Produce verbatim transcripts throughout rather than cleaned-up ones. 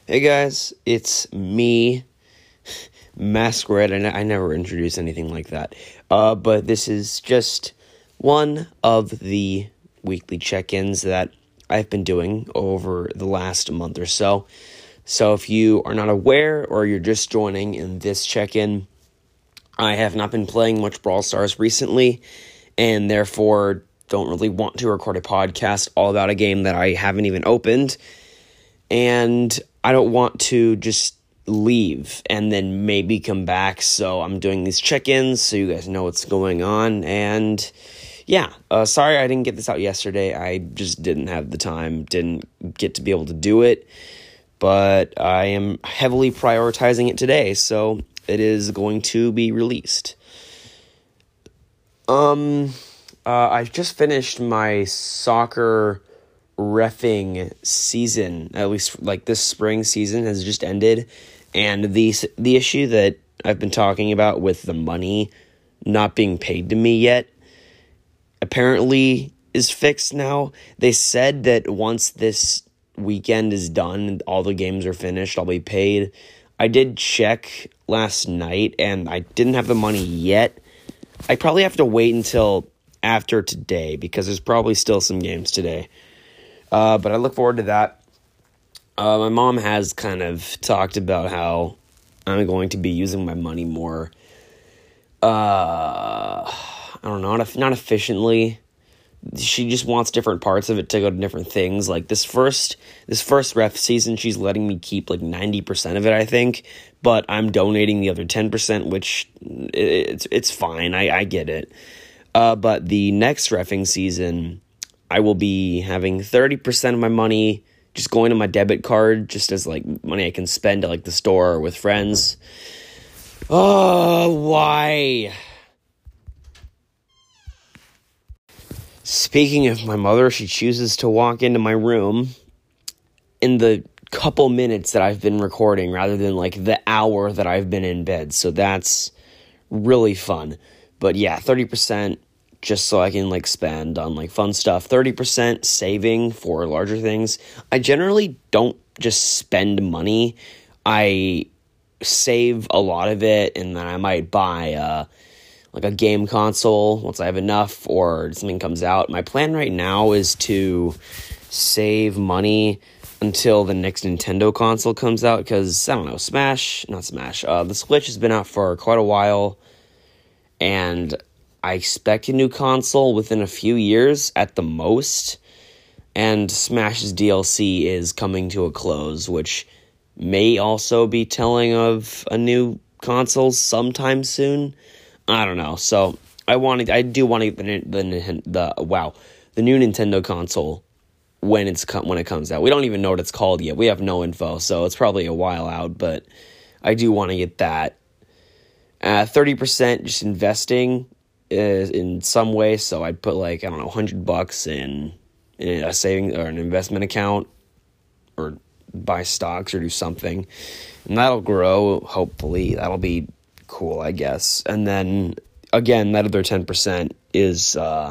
Hey guys, it's me, Masquerade, and I never introduce anything like that. Uh, but this is just one of the weekly check-ins that I've been doing over the last month or so. So if you are not aware or you're just joining in this check-in, I have not been playing much Brawl Stars recently, and therefore don't really want to record a podcast all about a game that I haven't even opened. And I don't want to just leave and then maybe come back, so I'm doing these check-ins so you guys know what's going on. And yeah, uh, sorry I didn't get this out yesterday. I just didn't have the time, didn't get to be able to do it, but I am heavily prioritizing it today, so it is going to be released. Um, uh, I just finished my soccer reffing season, at least like this spring season has just ended, and the the issue that I've been talking about with the money not being paid to me yet apparently is fixed now. They said that once this weekend is done, all the games are finished, I'll be paid. I did check last night and I didn't have the money yet. I probably have to wait until after today because there's probably still some games today. Uh, but I look forward to that. Uh, my mom has kind of talked about how I'm going to be using my money more, uh, I don't know, not, not efficiently. She just wants different parts of it to go to different things. Like this first, this first ref season, she's letting me keep like ninety percent of it, I think. But I'm donating the other ten percent, which it's, it's fine. I, I get it. Uh, but the next reffing season, I will be having thirty percent of my money just going to my debit card, just as like money I can spend at like the store or with friends. Oh, why? Speaking of my mother, she chooses to walk into my room in the couple minutes that I've been recording rather than like the hour that I've been in bed. So that's really fun. But yeah, thirty percent just so I can like spend on like fun stuff. thirty percent saving for larger things. I generally don't just spend money. I save a lot of it, and then I might buy uh like a game console once I have enough or something comes out. My plan right now is to save money until the next Nintendo console comes out because, I don't know, Smash, not Smash, uh, the Switch has been out for quite a while, and I expect a new console within a few years at the most, and Smash's D L C is coming to a close, which may also be telling of a new console sometime soon. I don't know. So I wanted, I do want to get the the the wow, the new Nintendo console when it's when it comes out. We don't even know what it's called yet. We have no info, so it's probably a while out. But I do want to get that. Uh, thirty percent just investing is in some way. So I'd put like I don't know, hundred bucks in in a saving or an investment account, or buy stocks or do something, and that'll grow. Hopefully, that'll be cool, I guess. And then again, that other ten percent is uh,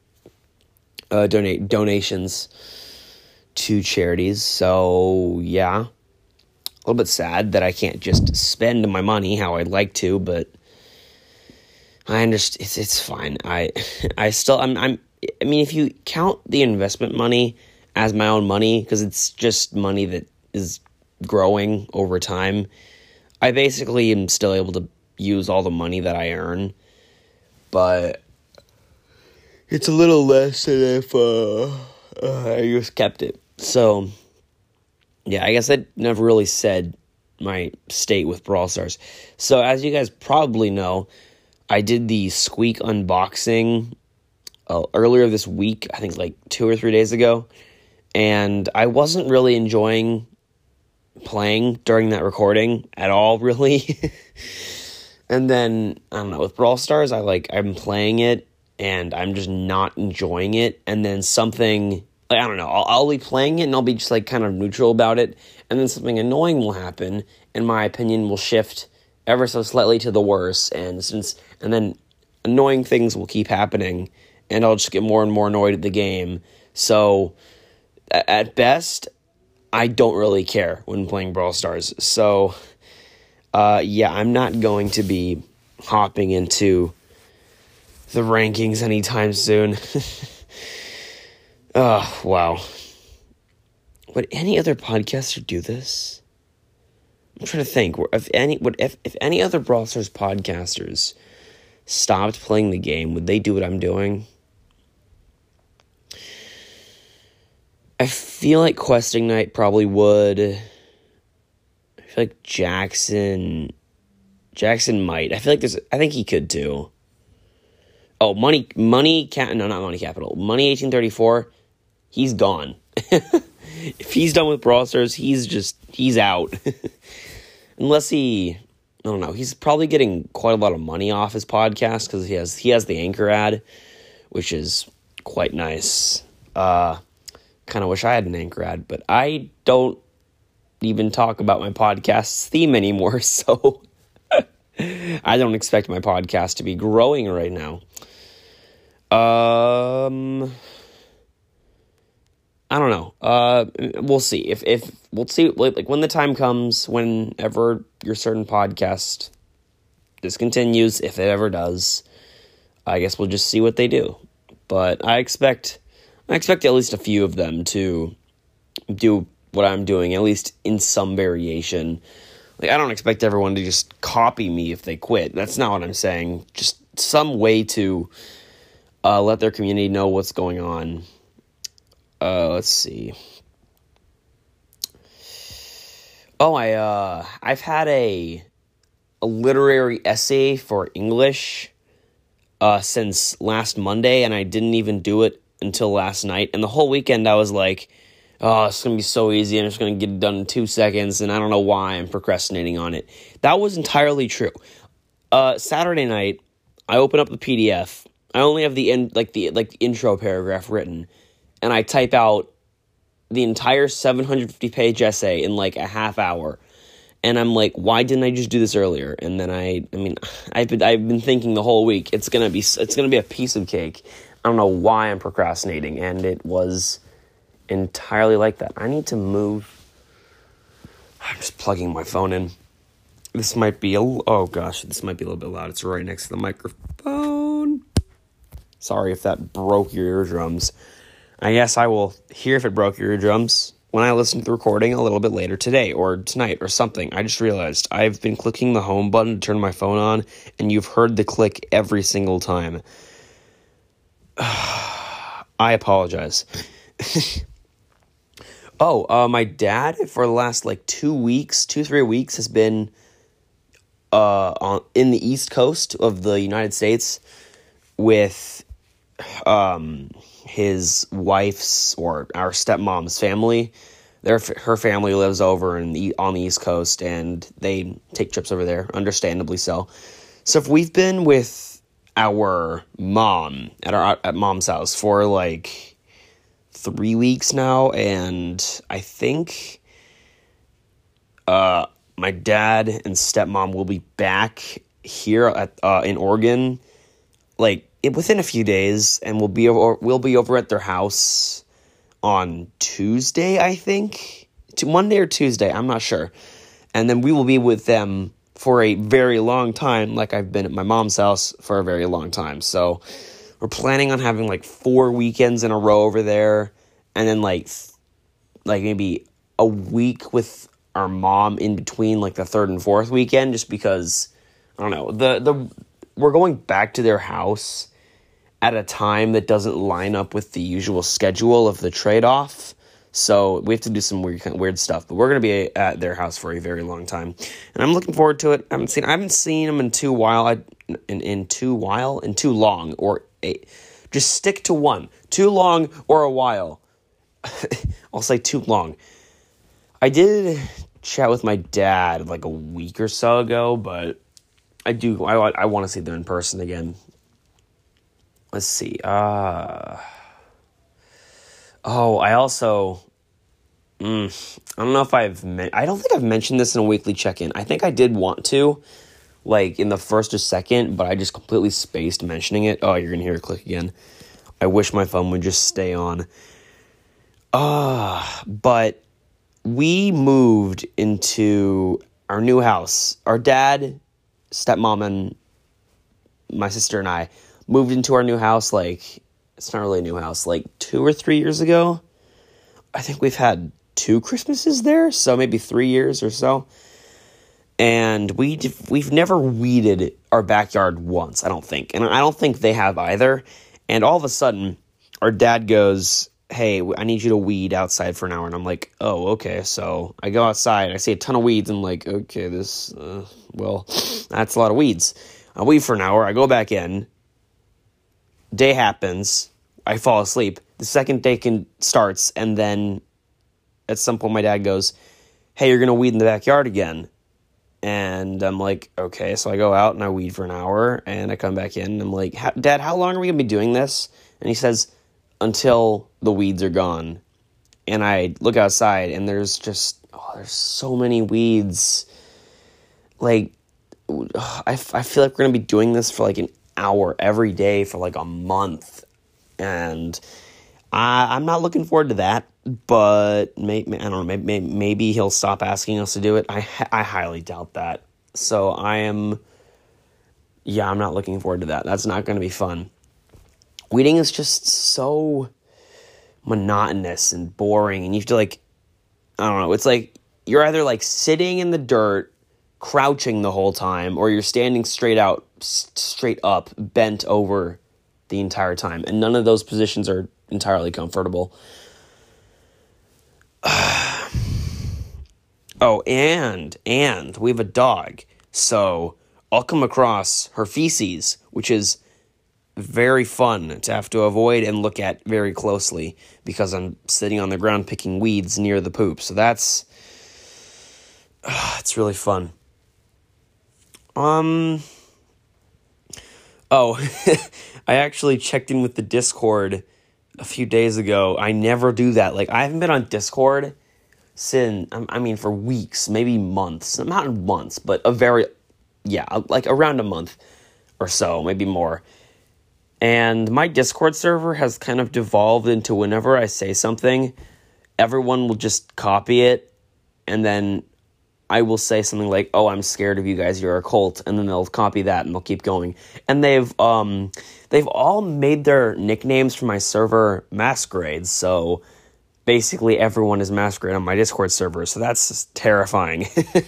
uh, donate donations to charities. So yeah, a little bit sad that I can't just spend my money how I'd like to, but I understand. It's it's fine. I I still I'm I'm. I mean, if you count the investment money as my own money, because it's just money that is growing over time, I basically am still able to use all the money that I earn, but it's a little less than if uh, uh, I just kept it. So, yeah, I guess I never really said my state with Brawl Stars. So, as you guys probably know, I did the Squeak unboxing uh, earlier this week, I think like two or three days ago, and I wasn't really enjoying playing during that recording at all, really. And then, I don't know, with Brawl Stars, I like, I'm playing it, and I'm just not enjoying it, and then something, like, I don't know, I'll, I'll be playing it, and I'll be just, like, kind of neutral about it, and then something annoying will happen, and my opinion will shift ever so slightly to the worse, and since, and then annoying things will keep happening, and I'll just get more and more annoyed at the game. So, at best, I don't really care when playing Brawl Stars. So, uh, yeah, I'm not going to be hopping into the rankings anytime soon. Oh, wow. Would any other podcaster do this? I'm trying to think. If any, would if, if any other Brawl Stars podcasters stopped playing the game, would they do what I'm doing? I feel like Questing Knight probably would. I feel like Jackson... Jackson might. I feel like there's... I think he could too. Oh, Money... Money... Cap, no, not Money Capital. Money eighteen thirty-four. He's gone. If he's done with Brawl Stars, he's just... He's out. Unless he... I don't know. He's probably getting quite a lot of money off his podcast because he has he has the Anchor ad, which is quite nice. Uh... Kind of wish I had an Anchor ad, but I don't even talk about my podcast's theme anymore, so I don't expect my podcast to be growing right now. Um, I don't know. Uh, we'll see. If if we'll see, like when the time comes, whenever your certain podcast discontinues, if it ever does, I guess we'll just see what they do. But I expect. I expect at least a few of them to do what I'm doing, at least in some variation. Like, I don't expect everyone to just copy me if they quit. That's not what I'm saying. Just some way to uh, let their community know what's going on. Uh, let's see. Oh, I, uh, I've had a, a literary essay for English uh, since last Monday, and I didn't even do it until last night, and the whole weekend I was like, oh, it's going to be so easy, I'm just going to get it done in two seconds, and I don't know why I'm procrastinating on it. That was entirely true. Uh, Saturday night, I open up the P D F, I only have the, in, like, the, like, the intro paragraph written, and I type out the entire seven hundred fifty page essay in, like, a half hour, and I'm like, why didn't I just do this earlier? And then I, I mean, I've been, I've been thinking the whole week, it's going to be, it's going to be a piece of cake. I don't know why I'm procrastinating, and it was entirely like that. I need to move. I'm just plugging my phone in. This might be a... Oh, gosh, this might be a little bit loud. It's right next to the microphone. Sorry if that broke your eardrums. I guess I will hear if it broke your eardrums when I listen to the recording a little bit later today or tonight or something. I just realized I've been clicking the home button to turn my phone on, and you've heard the click every single time. I apologize. oh, uh, my dad, for the last, like, two weeks, two, three weeks, has been uh, on in the East Coast of the United States with um, his wife's, or our stepmom's family. Their, her family lives over in the, on the East Coast, and they take trips over there, understandably so. So if we've been with our mom at our at mom's house for like three weeks now, and I think uh my dad and stepmom will be back here at uh in Oregon like it, within a few days, and we'll be over we'll be over at their house on Tuesday, I think, to Monday or Tuesday, I'm not sure, and then we will be with them for a very long time, like I've been at my mom's house for a very long time. So we're planning on having like four weekends in a row over there, and then like like maybe a week with our mom in between, like the third and fourth weekend, just because I don't know, the the we're going back to their house at a time that doesn't line up with the usual schedule of the trade-off. So we have to do some weird weird stuff, but we're going to be at their house for a very long time, and I'm looking forward to it. I haven't seen I haven't seen them in too while. I in in too while in too long or a, just stick to one. Too long or a while. I'll say too long. I did chat with my dad like a week or so ago, but I do I I want to see them in person again. Let's see. Uh Oh, I also, mm, I don't know if I've, me- I don't think I've mentioned this in a weekly check-in. I think I did want to, like, in the first or second, but I just completely spaced mentioning it. Oh, you're going to hear it click again. I wish my phone would just stay on. Ah, uh, but we moved into our new house. Our dad, stepmom, and my sister and I moved into our new house, like, it's not really a new house, like two or three years ago. I think we've had two Christmases there, so maybe three years or so. And we, we've never weeded our backyard once, I don't think. And I don't think they have either. And all of a sudden, our dad goes, hey, I need you to weed outside for an hour. And I'm like, oh, okay. So I go outside, I see a ton of weeds, and I'm like, okay, this, uh, well, that's a lot of weeds. I weed for an hour, I go back in, day happens, I fall asleep. The second day can starts, and then at some point my dad goes, hey, you're going to weed in the backyard again. And I'm like, okay. So I go out and I weed for an hour, and I come back in, and I'm like, Dad, how long are we going to be doing this? And he says, until the weeds are gone. And I look outside, and there's just, oh, there's so many weeds. Like, I, I feel like we're going to be doing this for like an hour every day for like a month. And I, I'm not looking forward to that, but maybe, I don't know, maybe, maybe he'll stop asking us to do it. I, I highly doubt that. So I am, yeah, I'm not looking forward to that. That's not going to be fun. Weeding is just so monotonous and boring, and you have to, like, I don't know, it's like you're either like sitting in the dirt, crouching the whole time, or you're standing straight out, straight up, bent over the entire time, and none of those positions are entirely comfortable. oh, and, and, we have a dog, so I'll come across her feces, which is very fun to have to avoid and look at very closely because I'm sitting on the ground picking weeds near the poop. So that's, uh, it's really fun. Um, oh, I actually checked in with the Discord a few days ago. I never do that. Like, I haven't been on Discord since, I mean, for weeks, maybe months, not months, but a very, yeah, like around a month or so, maybe more. And my Discord server has kind of devolved into whenever I say something, everyone will just copy it, and then I will say something like, oh, I'm scared of you guys, you're a cult, and then they'll copy that, and they'll keep going. And they've um they've all made their nicknames for my server Masquerades, so basically everyone is Masquerade on my Discord server, so that's just terrifying.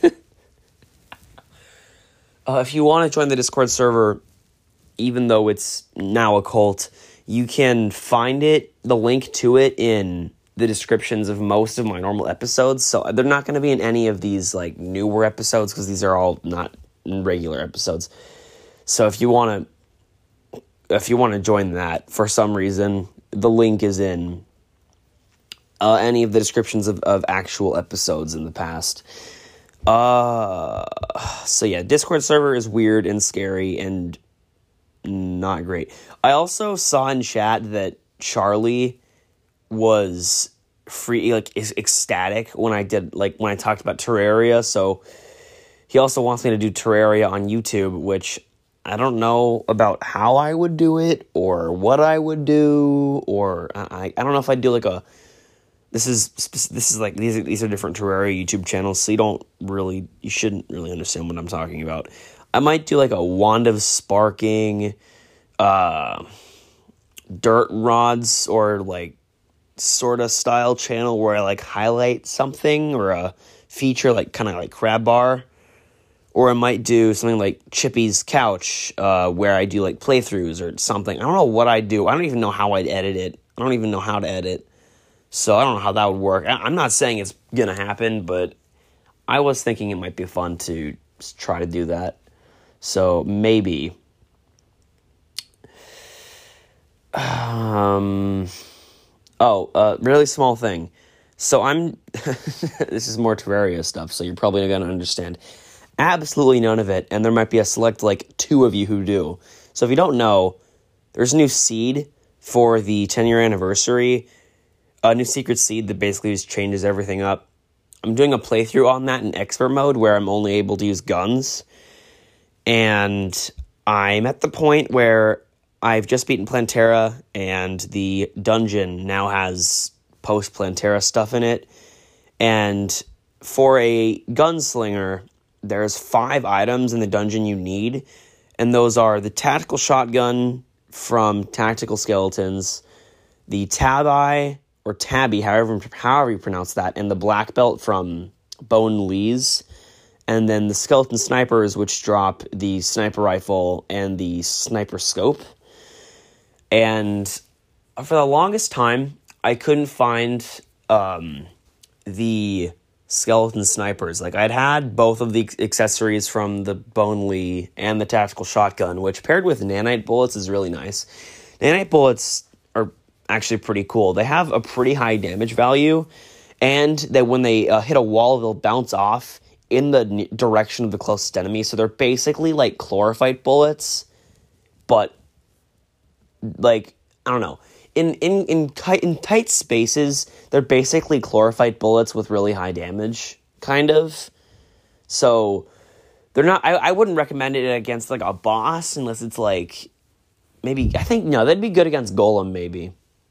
uh, if you want to join the Discord server, even though it's now a cult, you can find it, the link to it, in the descriptions of most of my normal episodes. So they're not going to be in any of these like newer episodes because these are all not regular episodes. So if you want to, if you want to join that for some reason, the link is in uh, any of the descriptions of, of actual episodes in the past. Uh, so yeah, Discord server is weird and scary and not great. I also saw in chat that Charlie was free, like, is ecstatic when I did, like, when I talked about Terraria, so he also wants me to do Terraria on YouTube, which I don't know about how I would do it, or what I would do, or, I, I don't know if I'd do, like, a, this is, this is, like, these are, these are different Terraria YouTube channels, so you don't really, you shouldn't really understand what I'm talking about. I might do, like, a wand of sparking, uh, dirt rods, or, like, sort of style channel where I, like, highlight something, or a feature, like, kind of like Crab Bar. Or I might do something like Chippy's Couch, uh, where I do, like, playthroughs or something. I don't know what I'd do. I don't even know how I'd edit it. I don't even know how to edit. So I don't know how that would work. I- I'm not saying it's gonna happen, but I was thinking it might be fun to try to do that. So maybe. Um. Oh, uh, really small thing. So I'm. This is more Terraria stuff, so you're probably not gonna understand absolutely none of it, and there might be a select, like, two of you who do. So if you don't know, there's a new seed for the ten-year anniversary, a new secret seed that basically just changes everything up. I'm doing a playthrough on that in expert mode, where I'm only able to use guns, and I'm at the point where I've just beaten Plantera, and the dungeon now has post-Plantera stuff in it, And for a gunslinger, there's five items in the dungeon you need, and those are the tactical shotgun from Tactical Skeletons, the Tabi, or Tabby, however, however you pronounce that, and the black belt from Bone Lees, and then the skeleton snipers, which drop the sniper rifle and the sniper scope. And for the longest time, I couldn't find um, the skeleton snipers. Like, I'd had both of the accessories from the Bone Lee and the tactical shotgun, which paired with nanite bullets is really nice. Nanite bullets are actually pretty cool. They have a pretty high damage value, and that when they uh, hit a wall, they'll bounce off in the n- direction of the closest enemy. So they're basically like chlorophyte bullets, but like, I don't know. In in in tight, in tight spaces, they're basically chlorophyte bullets with really high damage, kind of. So they're not. I, I wouldn't recommend it against like a boss unless it's like maybe. I think no, they'd be good against Golem maybe.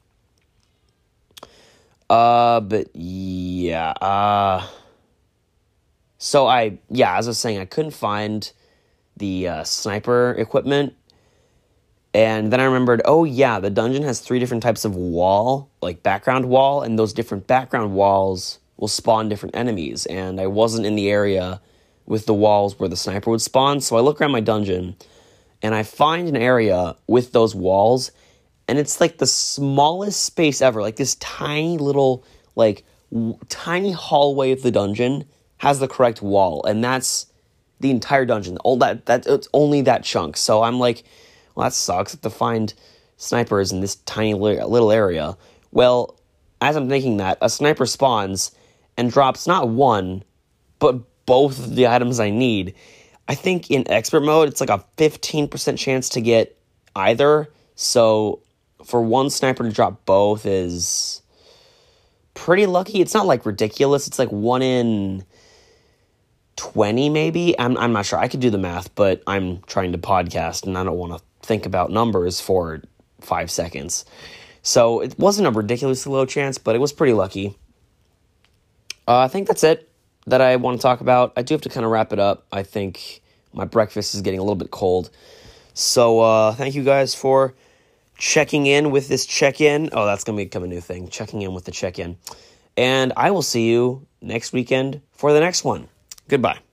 Uh, but yeah. Uh, so I yeah, as I was saying, I couldn't find the uh, sniper equipment. And then I remembered, oh yeah, the dungeon has three different types of wall, like background wall, and those different background walls will spawn different enemies. And I wasn't in the area with the walls where the sniper would spawn, so I look around my dungeon, and I find an area with those walls, and it's like the smallest space ever, like this tiny little, like, w- tiny hallway of the dungeon has the correct wall, and that's the entire dungeon. All that, that it's only that chunk. So I'm like, well, that sucks to find snipers in this tiny little area. Well, as I'm thinking that, a sniper spawns and drops not one, but both of the items I need. I think in expert mode, it's like a fifteen percent chance to get either. So for one sniper to drop both is pretty lucky. It's not like ridiculous. It's like one in twenty maybe. I'm I'm not sure. I could do the math, but I'm trying to podcast and I don't want to think about numbers for five seconds. So it wasn't a ridiculously low chance, but it was pretty lucky. Uh, I think that's it that I want to talk about. I do have to kind of wrap it up. I think my breakfast is getting a little bit cold. So uh, thank you guys for checking in with this check-in. Oh, that's going to become a new thing. Checking in with the check-in. And I will see you next weekend for the next one. Goodbye.